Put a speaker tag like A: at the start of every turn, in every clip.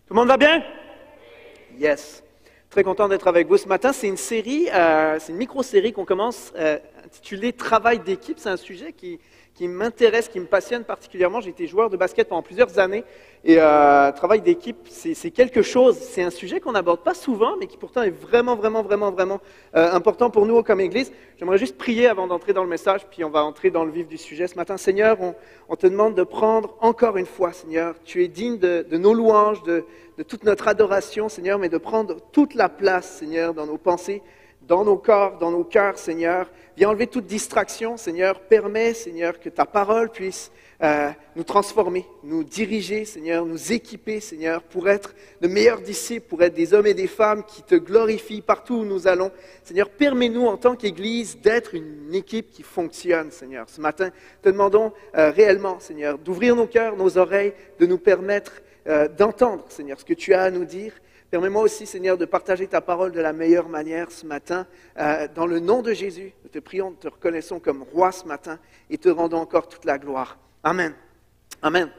A: Tout le monde va bien? Yes. Très content d'être avec vous ce matin. C'est une série, c'est une micro-série qu'on commence intitulée Travail d'équipe. C'est un sujet qui m'intéresse, qui me passionne particulièrement. J'ai été joueur de basket pendant plusieurs années et travail d'équipe, c'est quelque chose, c'est un sujet qu'on n'aborde pas souvent, mais qui pourtant est vraiment important pour nous comme Église. J'aimerais juste prier avant d'entrer dans le message, puis on va entrer dans le vif du sujet ce matin. Seigneur, on te demande de prendre encore une fois, Seigneur, tu es digne de nos louanges, de toute notre adoration, Seigneur, mais de prendre toute la place, Seigneur, dans nos pensées, dans nos corps, dans nos cœurs, Seigneur. Viens enlever toute distraction, Seigneur. Permets, Seigneur, que ta parole puisse nous transformer, nous diriger, Seigneur, nous équiper, Seigneur, pour être de meilleurs disciples, pour être des hommes et des femmes qui te glorifient partout où nous allons. Seigneur, permets-nous en tant qu'Église d'être une équipe qui fonctionne, Seigneur. Ce matin, te demandons réellement, Seigneur, d'ouvrir nos cœurs, nos oreilles, de nous permettre d'entendre, Seigneur, ce que tu as à nous dire. Permets-moi aussi, Seigneur, de partager ta parole de la meilleure manière ce matin. Dans le nom de Jésus, nous te prions, nous te reconnaissons comme roi ce matin et te rendons encore toute la gloire. Amen. Amen.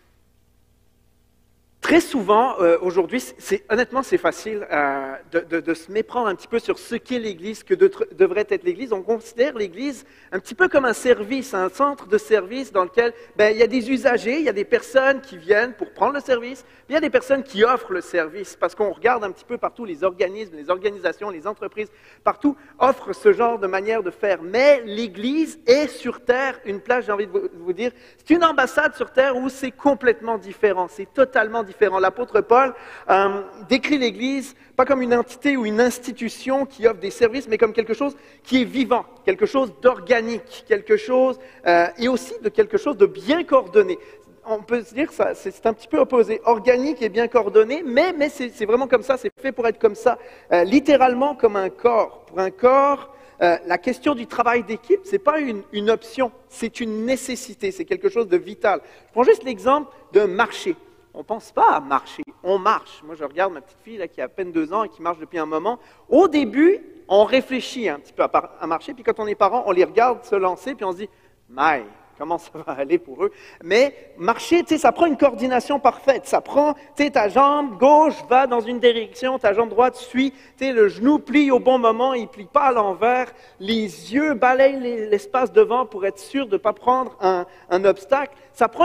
A: Très souvent, aujourd'hui, honnêtement, c'est facile de se méprendre un petit peu sur ce qu'est l'Église, que devrait être l'Église. On considère l'Église un petit peu comme un service, un centre de service dans lequel il y a des usagers, il y a des personnes qui viennent pour prendre le service, puis il y a des personnes qui offrent le service, parce qu'on regarde un petit peu partout les organismes, les organisations, les entreprises, partout offrent ce genre de manière de faire. Mais l'Église est sur terre une place, j'ai envie de vous dire, c'est une ambassade sur terre où c'est complètement différent, c'est totalement différent. L'apôtre Paul décrit l'Église pas comme une entité ou une institution qui offre des services, mais comme quelque chose qui est vivant, quelque chose d'organique, quelque chose et aussi de quelque chose de bien coordonné. On peut se dire que c'est un petit peu opposé, organique et bien coordonné, mais c'est vraiment comme ça, c'est fait pour être comme ça, littéralement comme un corps. Pour un corps, la question du travail d'équipe, ce n'est pas une option, c'est une nécessité, c'est quelque chose de vital. Je prends juste l'exemple d'un marché. On ne pense pas à marcher, on marche. Moi, je regarde ma petite fille là, qui a à peine 2 ans et qui marche depuis un moment. Au début, on réfléchit un petit peu à marcher, puis quand on est parent, on les regarde se lancer, puis on se dit « My, comment ça va aller pour eux? » Mais marcher, ça prend une coordination parfaite. Ça prend, ta jambe gauche va dans une direction, ta jambe droite suit, le genou plie au bon moment, il ne plie pas à l'envers. Les yeux balayent l'espace devant pour être sûr de ne pas prendre un obstacle. Ça prend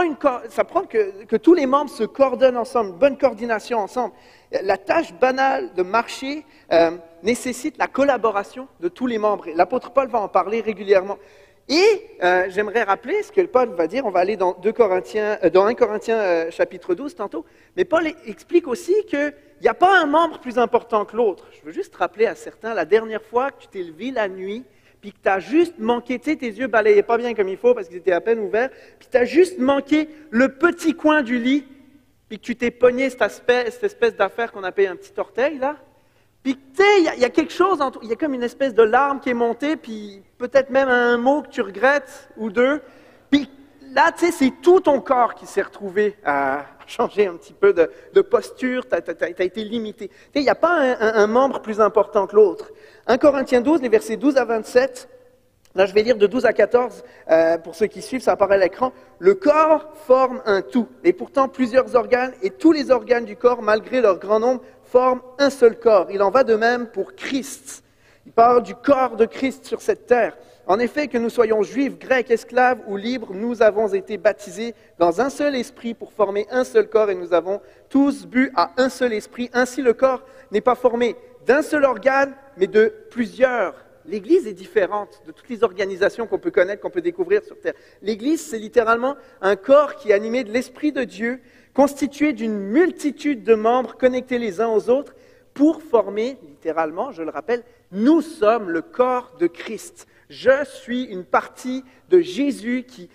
A: que tous les membres se coordonnent ensemble, une bonne coordination ensemble. La tâche banale de marcher nécessite la collaboration de tous les membres. L'apôtre Paul va en parler régulièrement. Et j'aimerais rappeler ce que Paul va dire, on va aller dans 1 Corinthiens chapitre 12 tantôt, mais Paul explique aussi qu'il n'y a pas un membre plus important que l'autre. Je veux juste rappeler à certains, la dernière fois que tu t'es levé la nuit, puis que tu as juste manqué, tes yeux balayaient pas bien comme il faut parce qu'ils étaient à peine ouverts, puis tu as juste manqué le petit coin du lit, puis que tu t'es pogné cette espèce d'affaire qu'on appelle un petit orteil là. Puis, il y a quelque chose, il y a comme une espèce de larme qui est montée, puis peut-être même un mot que tu regrettes, ou deux. Puis là, c'est tout ton corps qui s'est retrouvé à changer un petit peu de posture, tu as été limité. Il n'y a pas un membre plus important que l'autre. 1 Corinthiens 12, les versets 12 à 27, là je vais lire de 12 à 14, pour ceux qui suivent, ça apparaît à l'écran. Le corps forme un tout, et pourtant plusieurs organes, et tous les organes du corps, malgré leur grand nombre, forment un seul corps. Il en va de même pour Christ. Il parle du corps de Christ sur cette terre. En effet, que nous soyons juifs, grecs, esclaves ou libres, nous avons été baptisés dans un seul esprit pour former un seul corps et nous avons tous bu à un seul esprit. Ainsi, le corps n'est pas formé d'un seul organe, mais de plusieurs. L'Église est différente de toutes les organisations qu'on peut connaître, qu'on peut découvrir sur Terre. L'Église, c'est littéralement un corps qui est animé de l'Esprit de Dieu, constitué d'une multitude de membres connectés les uns aux autres pour former, littéralement, je le rappelle, nous sommes le corps de Christ. Je suis une partie de Jésus qui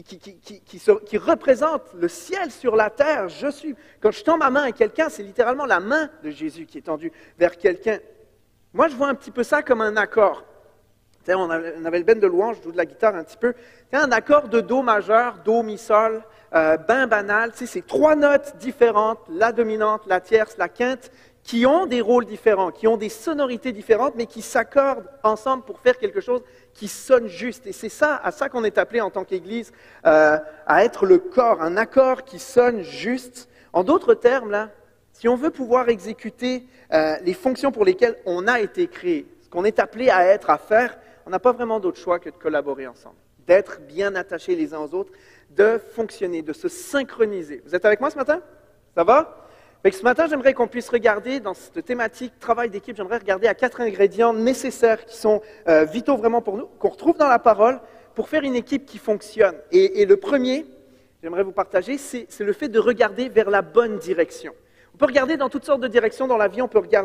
A: représente le ciel sur la terre. Quand je tends ma main à quelqu'un, c'est littéralement la main de Jésus qui est tendue vers quelqu'un. Moi, je vois un petit peu ça comme un accord. On avait le ben de louange, je joue de la guitare un petit peu. Un accord de Do majeur, Do, Mi, Sol, ben banal. C'est 3 notes différentes, la dominante, la tierce, la quinte, qui ont des rôles différents, qui ont des sonorités différentes, mais qui s'accordent ensemble pour faire quelque chose qui sonne juste. Et c'est à ça qu'on est appelé en tant qu'Église, à être le corps, un accord qui sonne juste. En d'autres termes, là, Si on veut pouvoir exécuter les fonctions pour lesquelles on a été créé, ce qu'on est appelé à être, à faire, on n'a pas vraiment d'autre choix que de collaborer ensemble, d'être bien attachés les uns aux autres, de fonctionner, de se synchroniser. Vous êtes avec moi ce matin? Ça va? Fait que ce matin, j'aimerais qu'on puisse regarder dans cette thématique travail d'équipe, j'aimerais regarder à 4 ingrédients nécessaires qui sont vitaux vraiment pour nous, qu'on retrouve dans la parole pour faire une équipe qui fonctionne. Et le premier, j'aimerais vous partager, c'est le fait de regarder vers la bonne direction. On peut regarder dans toutes sortes de directions dans la vie,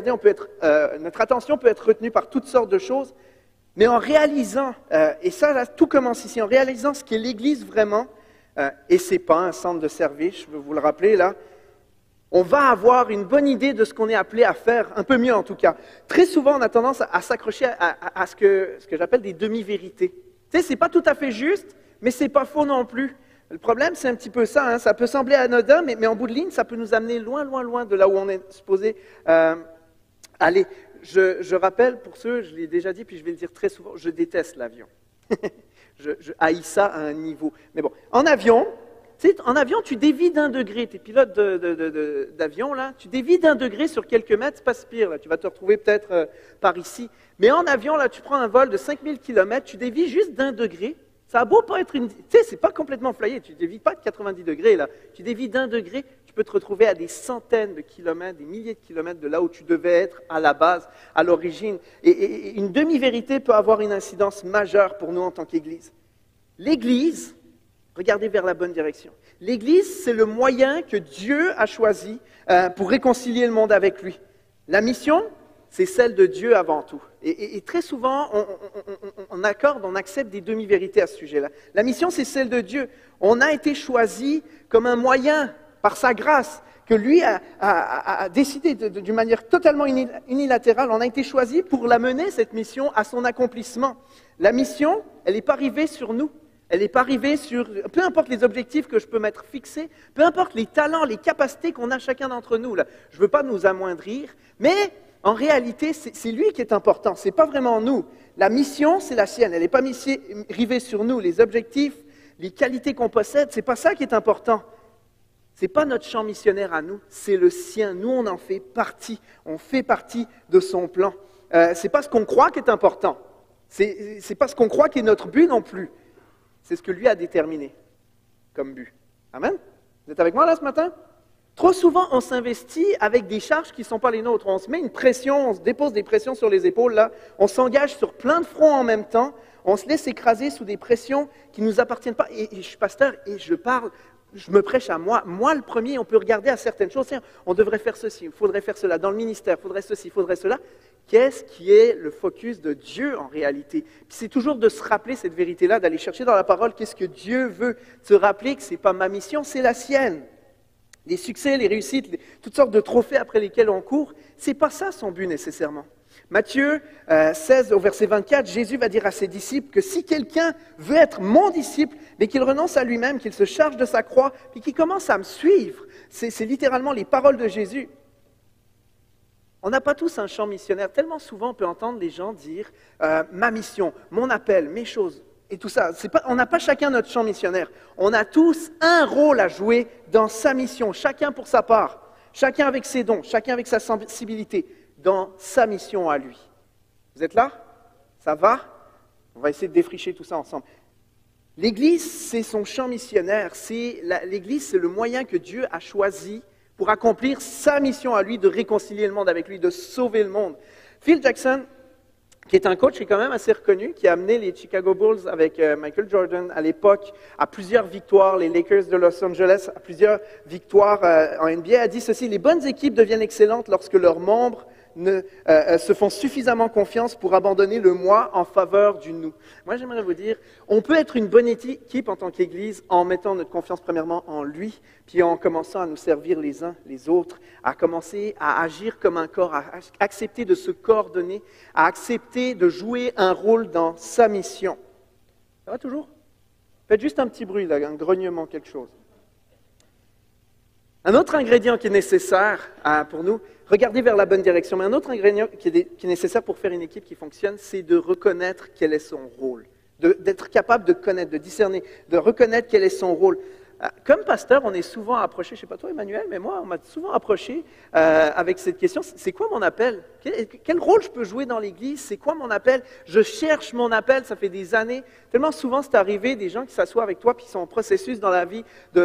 A: notre attention peut être retenue par toutes sortes de choses, mais en réalisant, et ça là, tout commence ici, en réalisant ce qu'est l'Église vraiment, et ce n'est pas un centre de service, je veux vous le rappeler là, on va avoir une bonne idée de ce qu'on est appelé à faire, un peu mieux en tout cas. Très souvent, on a tendance à s'accrocher à ce que j'appelle des demi-vérités. Tu sais, ce n'est pas tout à fait juste, mais ce n'est pas faux non plus. Le problème, c'est un petit peu ça, hein. Ça peut sembler anodin, mais en bout de ligne, ça peut nous amener loin, loin, loin de là où on est supposé aller. Je rappelle, pour ceux, je l'ai déjà dit, puis je vais le dire très souvent, je déteste l'avion. je haïs ça à un niveau. Mais bon, en avion, tu dévies d'1 degré. Tu es pilote d'avion, là, tu dévies d'1 degré sur quelques mètres, c'est pas si pire. Là. Tu vas te retrouver peut-être par ici. Mais en avion, là, tu prends un vol de 5000 km, tu dévies juste d'1 degré. Ça a beau pas être une... Tu sais, c'est pas complètement flyé. Tu dévies pas de 90 degrés, là. Tu dévies d'1 degré, tu peux te retrouver à des centaines de kilomètres, des milliers de kilomètres de là où tu devais être à la base, à l'origine. Et une demi-vérité peut avoir une incidence majeure pour nous en tant qu'Église. L'Église... Regardez vers la bonne direction. L'Église, c'est le moyen que Dieu a choisi pour réconcilier le monde avec lui. La mission, c'est celle de Dieu avant tout. Et très souvent, on accepte des demi-vérités à ce sujet-là. La mission, c'est celle de Dieu. On a été choisi comme un moyen, par sa grâce, que lui a décidé d'une manière totalement unilatérale. On a été choisi pour la mener, cette mission, à son accomplissement. La mission, elle n'est pas arrivée sur nous. Elle n'est pas arrivée sur, peu importe les objectifs que je peux m'être fixés, peu importe les talents, les capacités qu'on a chacun d'entre nous. Là. Je ne veux pas nous amoindrir, mais en réalité, c'est lui qui est important, ce n'est pas vraiment nous. La mission, c'est la sienne, elle n'est pas arrivée sur nous. Les objectifs, les qualités qu'on possède, ce n'est pas ça qui est important. Ce n'est pas notre champ missionnaire à nous, c'est le sien. Nous, on en fait partie, on fait partie de son plan. Ce n'est pas ce qu'on croit qui est important, ce n'est pas ce qu'on croit qui est notre but non plus. C'est ce que lui a déterminé comme but. Amen? Vous êtes avec moi là ce matin? Trop souvent, on s'investit avec des charges qui ne sont pas les nôtres. On se met une pression, on se dépose des pressions sur les épaules, là. On s'engage sur plein de fronts en même temps. On se laisse écraser sous des pressions qui ne nous appartiennent pas. Et je suis pasteur et je me prêche à moi. Moi, le premier, on peut regarder à certaines choses. Tiens, on devrait faire ceci, il faudrait faire cela. Dans le ministère, il faudrait ceci, il faudrait cela. Qu'est-ce qui est le focus de Dieu en réalité? Puis c'est toujours de se rappeler cette vérité-là, d'aller chercher dans la parole qu'est-ce que Dieu veut. Se rappeler que ce n'est pas ma mission, c'est la sienne. Les succès, les réussites, toutes sortes de trophées après lesquels on court, ce n'est pas ça son but nécessairement. Matthieu 16, au verset 24, Jésus va dire à ses disciples que si quelqu'un veut être mon disciple, mais qu'il renonce à lui-même, qu'il se charge de sa croix, puis qu'il commence à me suivre, c'est littéralement les paroles de Jésus. On n'a pas tous un champ missionnaire. Tellement souvent, on peut entendre les gens dire ma mission, mon appel, mes choses et tout ça. On n'a pas chacun notre champ missionnaire. On a tous un rôle à jouer dans sa mission, chacun pour sa part, chacun avec ses dons, chacun avec sa sensibilité, dans sa mission à lui. Vous êtes là? Ça va? On va essayer de défricher tout ça ensemble. L'Église, c'est son champ missionnaire. L'Église, c'est le moyen que Dieu a choisi pour accomplir sa mission à lui, de réconcilier le monde avec lui, de sauver le monde. Phil Jackson, qui est un coach qui est quand même assez reconnu, qui a amené les Chicago Bulls avec Michael Jordan à l'époque à plusieurs victoires, les Lakers de Los Angeles à plusieurs victoires en NBA, a dit ceci: les bonnes équipes deviennent excellentes lorsque leurs membres se font suffisamment confiance pour abandonner le moi en faveur du nous. Moi, j'aimerais vous dire, on peut être une bonne équipe en tant qu'Église en mettant notre confiance premièrement en lui, puis en commençant à nous servir les uns les autres, à commencer à agir comme un corps, à accepter de se coordonner, à accepter de jouer un rôle dans sa mission. Ça va toujours? Faites juste un petit bruit, là, un grognement, quelque chose. Un autre ingrédient qui est nécessaire pour nous, regardez vers la bonne direction, mais un autre ingrédient qui est nécessaire pour faire une équipe qui fonctionne, c'est de reconnaître quel est son rôle, d'être capable de connaître, de discerner, de reconnaître quel est son rôle. Comme pasteur, on est souvent approché, je ne sais pas toi Emmanuel, mais moi, on m'a souvent approché avec cette question, c'est quoi mon appel? Quel rôle je peux jouer dans l'Église? C'est quoi mon appel? Je cherche mon appel, ça fait des années. Tellement souvent, c'est arrivé, des gens qui s'assoient avec toi, puis qui sont en processus dans la vie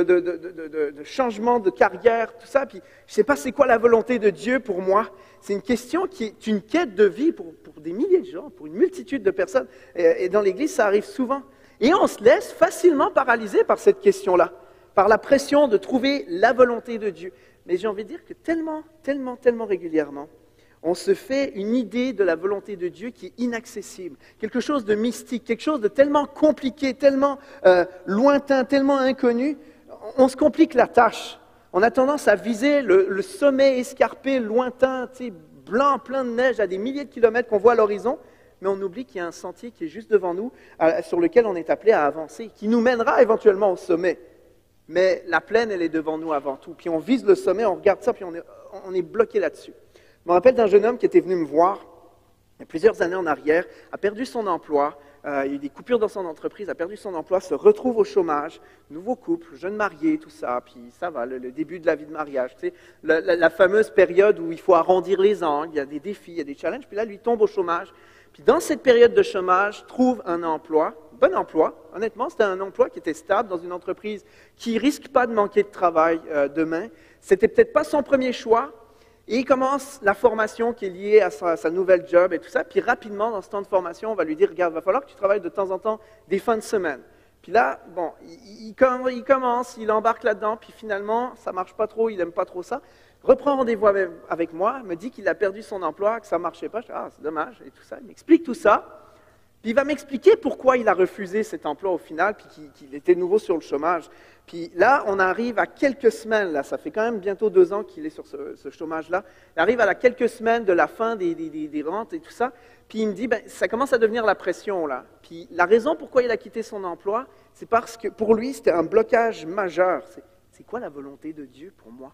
A: de changement de carrière, tout ça, puis je ne sais pas c'est quoi la volonté de Dieu pour moi. C'est une question qui est une quête de vie pour des milliers de gens, pour une multitude de personnes. Et dans l'Église, ça arrive souvent. Et on se laisse facilement paralyser par cette question-là, par la pression de trouver la volonté de Dieu. Mais j'ai envie de dire que tellement régulièrement, on se fait une idée de la volonté de Dieu qui est inaccessible, quelque chose de mystique, quelque chose de tellement compliqué, tellement lointain, tellement inconnu, on se complique la tâche. On a tendance à viser le sommet escarpé, lointain, blanc, plein de neige, à des milliers de kilomètres qu'on voit à l'horizon, mais on oublie qu'il y a un sentier qui est juste devant nous, sur lequel on est appelé à avancer, qui nous mènera éventuellement au sommet. Mais la plaine, elle est devant nous avant tout. Puis on vise le sommet, on regarde ça, puis on est bloqué là-dessus. Je me rappelle d'un jeune homme qui était venu me voir, il y a plusieurs années en arrière, a perdu son emploi, il y a eu des coupures dans son entreprise, a perdu son emploi, se retrouve au chômage, nouveau couple, jeune marié, tout ça, puis ça va, le début de la vie de mariage, tu sais, la fameuse période où il faut arrondir les angles, il y a des défis, il y a des challenges, puis là, lui tombe au chômage. Puis dans cette période de chômage, trouve un emploi, bon emploi, honnêtement, c'était un emploi qui était stable dans une entreprise qui ne risque pas de manquer de travail demain. C'était peut-être pas son premier choix, et il commence la formation qui est liée à sa nouvelle job et tout ça, puis rapidement, dans ce temps de formation, on va lui dire, regarde, il va falloir que tu travailles de temps en temps des fins de semaine. Puis là, bon, il commence, il embarque là-dedans, puis finalement, ça ne marche pas trop, il n'aime pas trop ça. Reprend rendez-vous avec moi, me dit qu'il a perdu son emploi, que ça ne marchait pas. Je dis, ah, c'est dommage, et tout ça. Il m'explique tout ça. Puis il va m'expliquer pourquoi il a refusé cet emploi au final, puis qu'il était nouveau sur le chômage. Puis là, on arrive à quelques semaines, là, ça fait quand même bientôt 2 ans qu'il est sur ce chômage-là. Il arrive à quelques semaines de la fin des rentes et tout ça. Puis il me dit, ben, ça commence à devenir la pression, là. Puis la raison pourquoi il a quitté son emploi, c'est parce que pour lui, c'était un blocage majeur. C'est quoi la volonté de Dieu pour moi?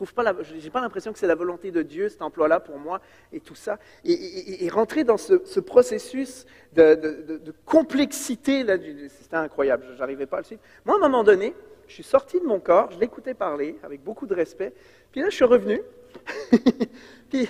A: Je n'ai pas l'impression que c'est la volonté de Dieu, cet emploi-là pour moi, et tout ça. Et rentrer dans ce processus de complexité, là, c'était incroyable, je n'arrivais pas à le suivre. Moi, à un moment donné, je suis sorti de mon corps, je l'écoutais parler avec beaucoup de respect, puis là, je suis revenu, puis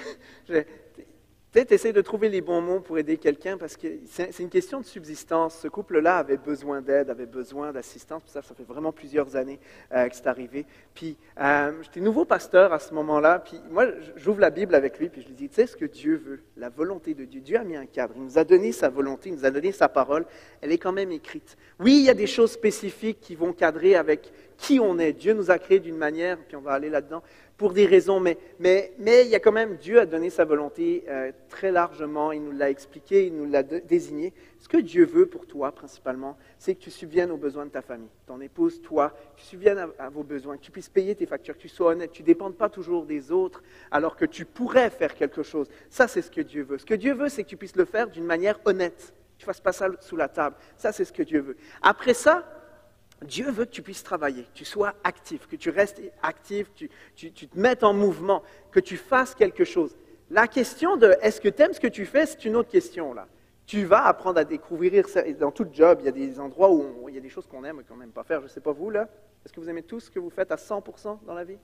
A: tu essaies de trouver les bons mots pour aider quelqu'un, parce que c'est une question de subsistance. Ce couple-là avait besoin d'aide, avait besoin d'assistance, puis ça fait vraiment plusieurs années que c'est arrivé. Puis j'étais nouveau pasteur à ce moment-là, puis moi, j'ouvre la Bible avec lui, puis je lui dis, tu sais ce que Dieu veut, la volonté de Dieu. Dieu a mis un cadre, il nous a donné sa volonté, il nous a donné sa parole, elle est quand même écrite. Oui, il y a des choses spécifiques qui vont cadrer avec qui on est. Dieu nous a créés d'une manière, puis on va aller là-dedans, pour des raisons, mais il y a quand même, Dieu a donné sa volonté très largement, il nous l'a expliqué, il nous l'a désigné. Ce que Dieu veut pour toi, principalement, c'est que tu subviennes aux besoins de ta famille, ton épouse, toi, que tu subviennes à vos besoins, que tu puisses payer tes factures, que tu sois honnête, que tu ne dépendes pas toujours des autres, alors que tu pourrais faire quelque chose. Ça, c'est ce que Dieu veut. Ce que Dieu veut, c'est que tu puisses le faire d'une manière honnête, que tu ne fasses pas ça sous la table. Ça, c'est ce que Dieu veut. Après ça, Dieu veut que tu puisses travailler, que tu sois actif, que tu restes actif, tu te mettes en mouvement, que tu fasses quelque chose. La question de est-ce que tu aimes ce que tu fais, c'est une autre question, là. Tu vas apprendre à découvrir ça. Et dans tout job, il y a des endroits où il y a des choses qu'on aime et qu'on n'aime pas faire. Je ne sais pas vous, là. Est-ce que vous aimez tout ce que vous faites à 100% dans la vie?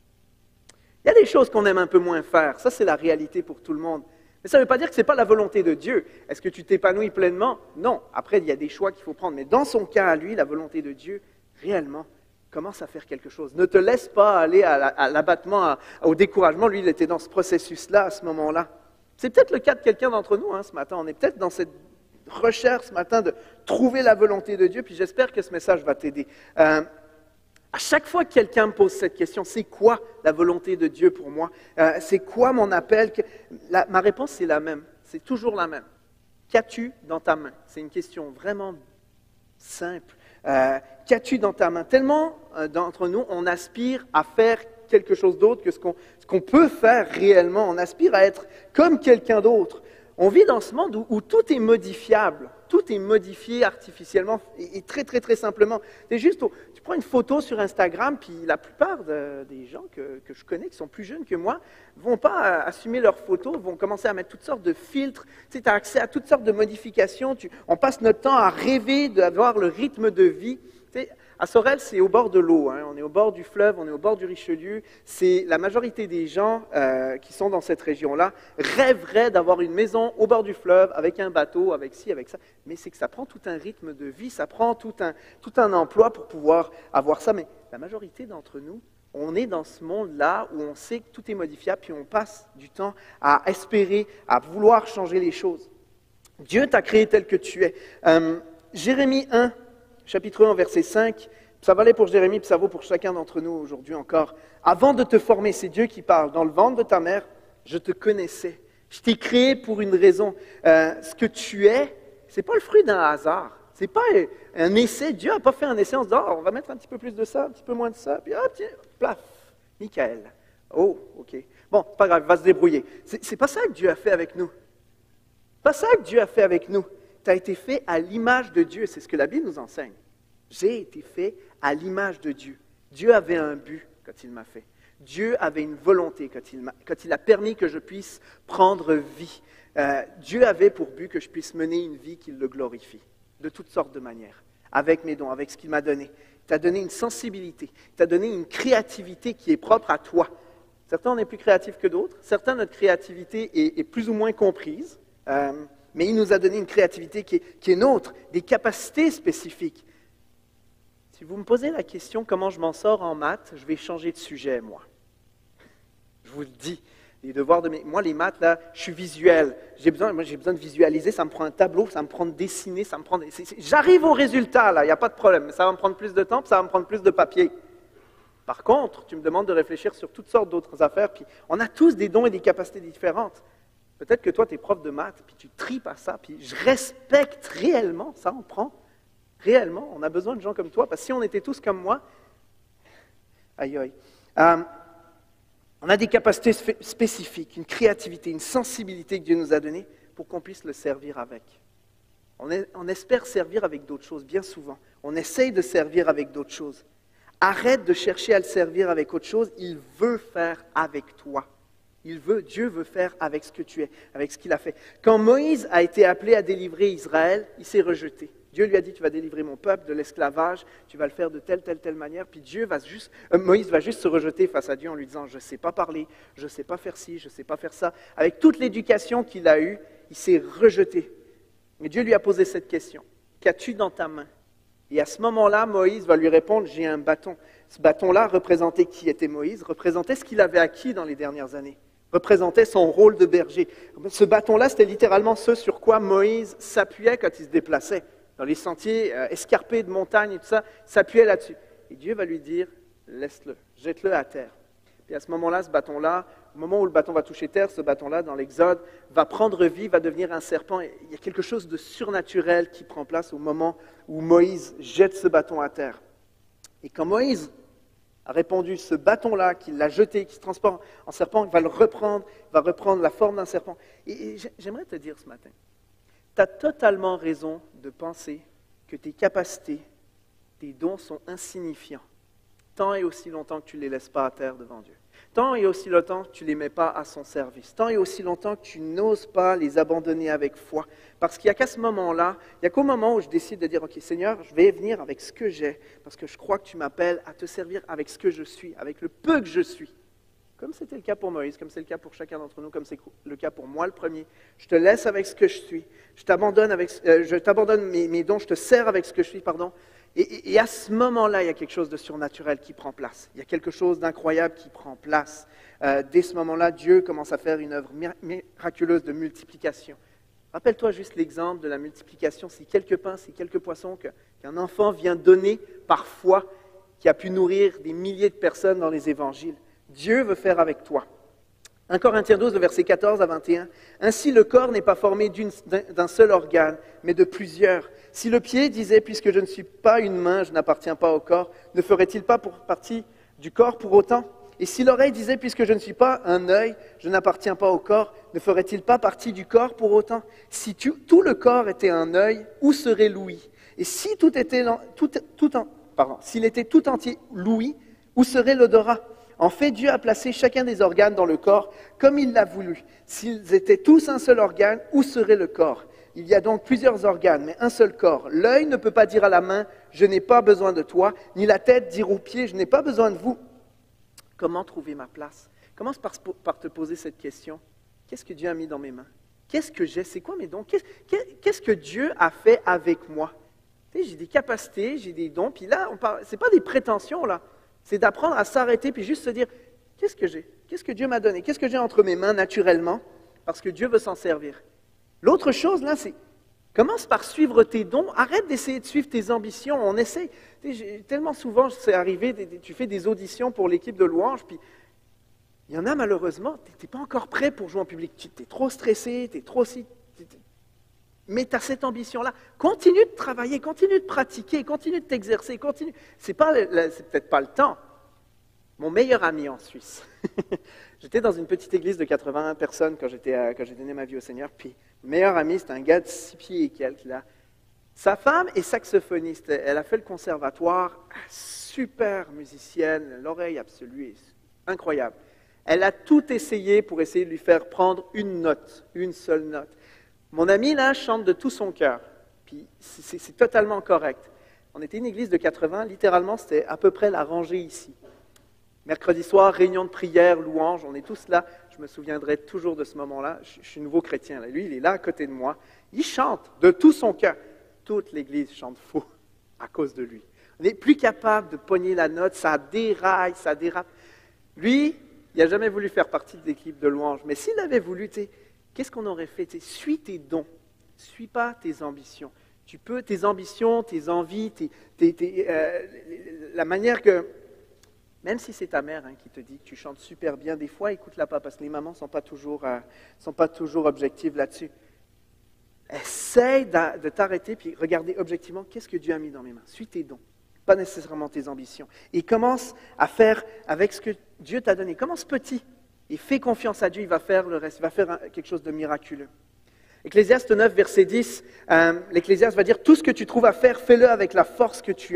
A: Il y a des choses qu'on aime un peu moins faire. Ça, c'est la réalité pour tout le monde. Mais ça ne veut pas dire que ce n'est pas la volonté de Dieu. Est-ce que tu t'épanouis pleinement? Non. Après, il y a des choix qu'il faut prendre. Mais dans son cas, à lui, la volonté de Dieu, réellement, commence à faire quelque chose. Ne te laisse pas aller à l'abattement, au découragement. Lui, il était dans ce processus-là, à ce moment-là. C'est peut-être le cas de quelqu'un d'entre nous ce matin. On est peut-être dans cette recherche ce matin de trouver la volonté de Dieu. Puis j'espère que ce message va t'aider. À chaque fois que quelqu'un me pose cette question, c'est quoi la volonté de Dieu pour moi? C'est quoi mon appel? Ma réponse, c'est la même. C'est toujours la même. Qu'as-tu dans ta main? C'est une question vraiment simple. Qu'as-tu dans ta main? Tellement d'entre nous, on aspire à faire quelque chose d'autre que ce qu'on peut faire réellement. On aspire à être comme quelqu'un d'autre. On vit dans ce monde où tout est modifiable. Tout est modifié artificiellement et très, très, très simplement. C'est juste, tu prends une photo sur Instagram, puis la plupart des gens que je connais, qui sont plus jeunes que moi, ne vont pas assumer leurs photos, vont commencer à mettre toutes sortes de filtres. Tu sais, as accès à toutes sortes de modifications. On passe notre temps à rêver d'avoir le rythme de vie. Tu sais, À Sorel, c'est au bord de l'eau, hein. On est au bord du fleuve, on est au bord du Richelieu. C'est la majorité des gens qui sont dans cette région-là rêveraient d'avoir une maison au bord du fleuve, avec un bateau, avec ci, avec ça. Mais c'est que ça prend tout un rythme de vie, ça prend tout un emploi pour pouvoir avoir ça. Mais la majorité d'entre nous, on est dans ce monde-là où on sait que tout est modifiable, puis on passe du temps à espérer, à vouloir changer les choses. Dieu t'a créé tel que tu es. Jérémie 1, chapitre 1, verset 5, ça valait pour Jérémie, puis ça vaut pour chacun d'entre nous aujourd'hui encore. Avant de te former, c'est Dieu qui parle, dans le ventre de ta mère, je te connaissais. Je t'ai créé pour une raison. Ce que tu es, ce n'est pas le fruit d'un hasard. Ce n'est pas un essai. Dieu n'a pas fait un essai en se disant, on va mettre un petit peu plus de ça, un petit peu moins de ça, puis tiens, plaf, Michael. Oh, ok. Bon, pas grave, il va se débrouiller. C'est pas ça que Dieu a fait avec nous. Pas ça que Dieu a fait avec nous. Tu as été fait à l'image de Dieu, c'est ce que la Bible nous enseigne. J'ai été fait à l'image de Dieu. Dieu avait un but quand il m'a fait. Dieu avait une volonté quand il a permis que je puisse prendre vie. Dieu avait pour but que je puisse mener une vie qui le glorifie, de toutes sortes de manières, avec mes dons, avec ce qu'il m'a donné. Il t'a donné une sensibilité, il t'a donné une créativité qui est propre à toi. Certains, on est plus créatifs que d'autres. Certains, notre créativité est plus ou moins comprise. Mais il nous a donné une créativité qui est nôtre, des capacités spécifiques. Si vous me posez la question comment je m'en sors en maths, je vais changer de sujet, moi. Je vous le dis. Les devoirs moi, les maths, là, je suis visuel. J'ai besoin de visualiser, ça me prend un tableau, ça me prend de dessiner, j'arrive au résultat, là, il n'y a pas de problème. Mais ça va me prendre plus de temps, puis ça va me prendre plus de papier. Par contre, tu me demandes de réfléchir sur toutes sortes d'autres affaires, puis on a tous des dons et des capacités différentes. Peut-être que toi, tu es prof de maths, puis tu tripes à ça, puis je respecte réellement, ça on prend, réellement, on a besoin de gens comme toi, parce que si on était tous comme moi, aïe aïe, on a des capacités spécifiques, une créativité, une sensibilité que Dieu nous a donnée pour qu'on puisse le servir avec. On espère servir avec d'autres choses, bien souvent. On essaye de servir avec d'autres choses. Arrête de chercher à le servir avec autre chose, il veut faire avec toi. Dieu veut faire avec ce que tu es, avec ce qu'il a fait. Quand Moïse a été appelé à délivrer Israël, il s'est rejeté. Dieu lui a dit, tu vas délivrer mon peuple de l'esclavage, tu vas le faire de telle manière. Puis Moïse va juste se rejeter face à Dieu en lui disant, je ne sais pas parler, je ne sais pas faire ci, je ne sais pas faire ça. Avec toute l'éducation qu'il a eue, il s'est rejeté. Mais Dieu lui a posé cette question, qu'as-tu dans ta main? Et à ce moment-là, Moïse va lui répondre, j'ai un bâton. Ce bâton-là représentait qui était Moïse, représentait ce qu'il avait acquis dans les dernières années. Représentait son rôle de berger. Ce bâton-là, c'était littéralement ce sur quoi Moïse s'appuyait quand il se déplaçait. Dans les sentiers escarpés de montagne et tout ça, s'appuyait là-dessus. Et Dieu va lui dire, laisse-le, jette-le à terre. Et à ce moment-là, ce bâton-là, au moment où le bâton va toucher terre, ce bâton-là, dans l'Exode, va prendre vie, va devenir un serpent. Et il y a quelque chose de surnaturel qui prend place au moment où Moïse jette ce bâton à terre. Et quand Moïse a répondu, ce bâton-là, qu'il l'a jeté, qui se transforme en serpent, il va reprendre la forme d'un serpent. Et j'aimerais te dire ce matin, tu as totalement raison de penser que tes capacités, tes dons sont insignifiants, tant et aussi longtemps que tu ne les laisses pas à terre devant Dieu. Tant et aussi longtemps que tu ne les mets pas à son service. Tant et aussi longtemps que tu n'oses pas les abandonner avec foi. Parce qu'il n'y a qu'à ce moment-là, il n'y a qu'au moment où je décide de dire, OK Seigneur, je vais venir avec ce que j'ai, parce que je crois que tu m'appelles à te servir avec ce que je suis, avec le peu que je suis. Comme c'était le cas pour Moïse, comme c'est le cas pour chacun d'entre nous, comme c'est le cas pour moi le premier. Je te laisse avec ce que je suis. Je t'abandonne mes dons, je te sers avec ce que je suis, pardon. Et à ce moment-là, il y a quelque chose de surnaturel qui prend place. Il y a quelque chose d'incroyable qui prend place. Dès ce moment-là, Dieu commence à faire une œuvre miraculeuse de multiplication. Rappelle-toi juste l'exemple de la multiplication. C'est quelques pains, c'est quelques poissons qu'un enfant vient donner par foi, qui a pu nourrir des milliers de personnes dans les évangiles. Dieu veut faire avec toi. 1 Corinthiens 12, le verset 14 à 21. « Ainsi le corps n'est pas formé d'un seul organe, mais de plusieurs. Si le pied disait, puisque je ne suis pas une main, je n'appartiens pas au corps, ne ferait-il pas partie du corps pour autant? Et si l'oreille disait, puisque je ne suis pas un œil, je n'appartiens pas au corps, ne ferait-il pas partie du corps pour autant? Si tout le corps était un œil, où serait l'ouïe? Et si s'il était tout entier l'ouïe, où serait l'odorat? En fait, Dieu a placé chacun des organes dans le corps comme il l'a voulu. S'ils étaient tous un seul organe, où serait le corps? Il y a donc plusieurs organes, mais un seul corps. L'œil ne peut pas dire à la main, je n'ai pas besoin de toi, ni la tête dire aux pieds, je n'ai pas besoin de vous. Comment trouver ma place? Commence par te poser cette question. Qu'est-ce que Dieu a mis dans mes mains? Qu'est-ce que j'ai? C'est quoi mes dons? Qu'est-ce que Dieu a fait avec moi? Tu sais, j'ai des capacités, j'ai des dons, puis là, ce n'est pas des prétentions, là. C'est d'apprendre à s'arrêter, puis juste se dire, qu'est-ce que j'ai? Qu'est-ce que Dieu m'a donné? Qu'est-ce que j'ai entre mes mains naturellement? Parce que Dieu veut s'en servir. L'autre chose, là, c'est, commence par suivre tes dons. Arrête d'essayer de suivre tes ambitions. On essaie, tellement souvent, c'est arrivé, tu fais des auditions pour l'équipe de louange, puis il y en a malheureusement, tu n'es pas encore prêt pour jouer en public. Tu es trop stressé, tu es trop... Mais tu as cette ambition-là. Continue de travailler, continue de pratiquer, continue de t'exercer, continue. C'est peut-être pas le temps. Mon meilleur ami en Suisse. J'étais dans une petite église de 80 personnes quand j'ai donné ma vie au Seigneur. Puis, mon meilleur ami, c'était un gars de 6 pieds et quelques. Là. Sa femme est saxophoniste. Elle a fait le conservatoire. Super musicienne, l'oreille absolue, incroyable. Elle a tout essayé pour essayer de lui faire prendre une note, une seule note. Mon ami, là, chante de tout son cœur. Puis c'est totalement correct. On était une église de 80, littéralement, c'était à peu près la rangée ici. Mercredi soir, réunion de prière, louange, on est tous là. Je me souviendrai toujours de ce moment-là. Je suis nouveau chrétien. Là. Lui, il est là à côté de moi. Il chante de tout son cœur. Toute l'église chante faux à cause de lui. On n'est plus capable de pogner la note, ça déraille, ça dérape. Lui, il n'a jamais voulu faire partie de l'équipe de louange. Mais s'il avait voulu, qu'est-ce qu'on aurait fait? Suis tes dons, suis pas tes ambitions. Tu peux, tes ambitions, tes envies, la manière que, même si c'est ta mère qui te dit que tu chantes super bien, des fois, écoute-la pas, parce que les mamans ne sont pas toujours objectives là-dessus. Essaye de t'arrêter puis regarder objectivement qu'est-ce que Dieu a mis dans mes mains. Suis tes dons, pas nécessairement tes ambitions. Et commence à faire avec ce que Dieu t'a donné. Commence petit. Et fais confiance à Dieu, il va faire le reste, il va faire quelque chose de miraculeux. Ecclésiaste 9, verset 10, l'Ecclésiaste va dire « Tout ce que tu trouves à faire, fais-le avec la force que tu as ».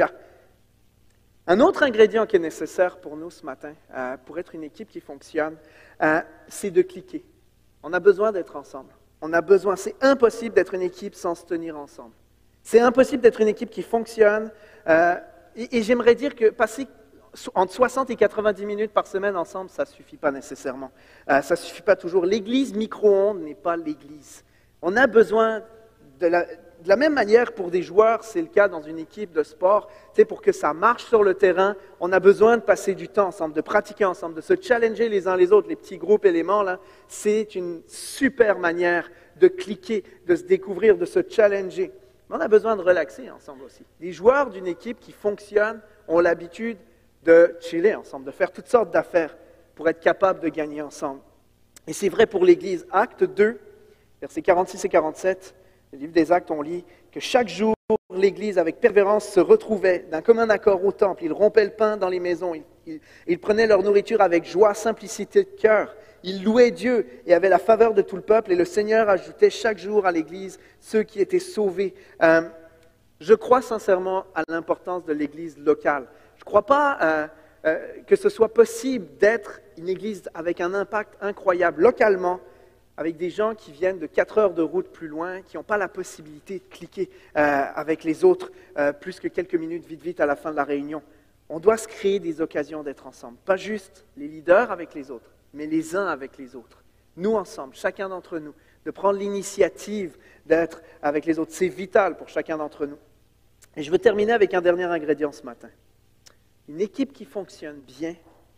A: Un autre ingrédient qui est nécessaire pour nous ce matin, pour être une équipe qui fonctionne, c'est de cliquer. On a besoin d'être ensemble. C'est impossible d'être une équipe sans se tenir ensemble. C'est impossible d'être une équipe qui fonctionne. Et j'aimerais dire que passer entre 60 et 90 minutes par semaine ensemble, ça ne suffit pas nécessairement. Ça ne suffit pas toujours. L'église micro-ondes n'est pas l'église. On a besoin, de la même manière pour des joueurs, c'est le cas dans une équipe de sport, pour que ça marche sur le terrain, on a besoin de passer du temps ensemble, de pratiquer ensemble, de se challenger les uns les autres, les petits groupes éléments, là, c'est une super manière de cliquer, de se découvrir, de se challenger. Mais on a besoin de relaxer ensemble aussi. Les joueurs d'une équipe qui fonctionne ont l'habitude de chiller ensemble, de faire toutes sortes d'affaires pour être capables de gagner ensemble. Et c'est vrai pour l'Église. Acte 2, versets 46 et 47, le livre des Actes, on lit que chaque jour, l'Église, avec persévérance, se retrouvait d'un commun accord au temple. Ils rompaient le pain dans les maisons. Ils prenaient leur nourriture avec joie, simplicité de cœur. Ils louaient Dieu et avaient la faveur de tout le peuple. Et le Seigneur ajoutait chaque jour à l'Église ceux qui étaient sauvés. Je crois sincèrement à l'importance de l'Église locale. Je ne crois pas que ce soit possible d'être une Église avec un impact incroyable localement, avec des gens qui viennent de 4 heures de route plus loin, qui n'ont pas la possibilité de cliquer avec les autres plus que quelques minutes vite à la fin de la réunion. On doit se créer des occasions d'être ensemble. Pas juste les leaders avec les autres, mais les uns avec les autres. Nous ensemble, chacun d'entre nous, de prendre l'initiative d'être avec les autres. C'est vital pour chacun d'entre nous. Et je veux terminer avec un dernier ingrédient ce matin. Une équipe qui fonctionne bien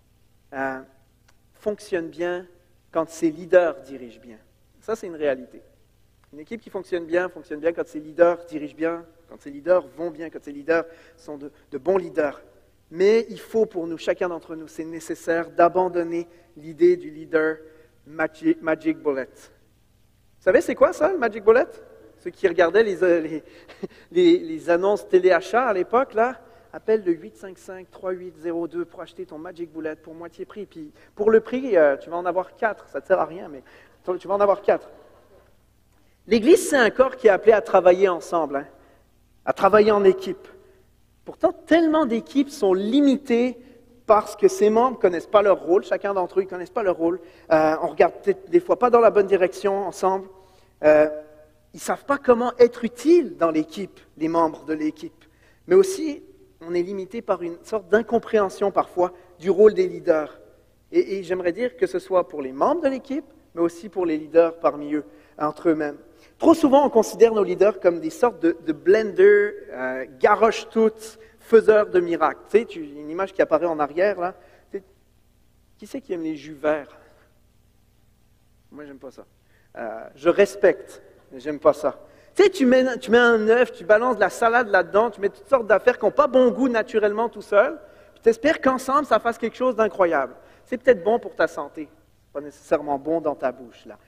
A: quand ses leaders dirigent bien. Ça, c'est une réalité. Une équipe qui fonctionne bien quand ses leaders dirigent bien, quand ses leaders vont bien, quand ses leaders sont de bons leaders. Mais il faut pour nous, chacun d'entre nous, c'est nécessaire d'abandonner l'idée du leader Magic Bullet. Vous savez, c'est quoi ça, le Magic Bullet? Ceux qui regardaient les annonces téléachat à l'époque, là, appelle le 855-3802 pour acheter ton Magic Bullet pour moitié prix. Puis pour le prix, tu vas en avoir 4. Ça ne te sert à rien, mais tu vas en avoir 4. L'Église, c'est un corps qui est appelé à travailler ensemble, à travailler en équipe. Pourtant, tellement d'équipes sont limitées parce que ses membres ne connaissent pas leur rôle. Chacun d'entre eux ne connaissent pas leur rôle. On regarde peut-être des fois pas dans la bonne direction ensemble. Ils ne savent pas comment être utiles dans l'équipe, les membres de l'équipe. Mais aussi, on est limité par une sorte d'incompréhension parfois du rôle des leaders. Et j'aimerais dire que ce soit pour les membres de l'équipe, mais aussi pour les leaders parmi eux, entre eux-mêmes. Trop souvent, on considère nos leaders comme des sortes de blenders, garoche-toutes, faiseurs de miracles. Tu sais, une image qui apparaît en arrière, là. Qui c'est qui aime les jus verts? Moi, j'aime pas ça. Je respecte, mais j'aime pas ça. Tu sais, tu mets un œuf, tu balances de la salade là-dedans, tu mets toutes sortes d'affaires qui n'ont pas bon goût naturellement tout seul, puis tu espères qu'ensemble, ça fasse quelque chose d'incroyable. C'est peut-être bon pour ta santé, pas nécessairement bon dans ta bouche, là.